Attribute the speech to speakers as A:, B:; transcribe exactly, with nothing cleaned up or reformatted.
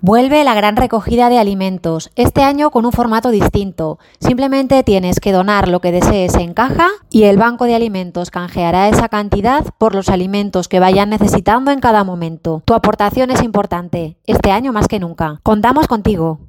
A: Vuelve la gran recogida de alimentos, este año con un formato distinto. Simplemente tienes que donar lo que desees en caja y el banco de alimentos canjeará esa cantidad por los alimentos que vayan necesitando en cada momento. Tu aportación es importante, este año más que nunca. Contamos contigo.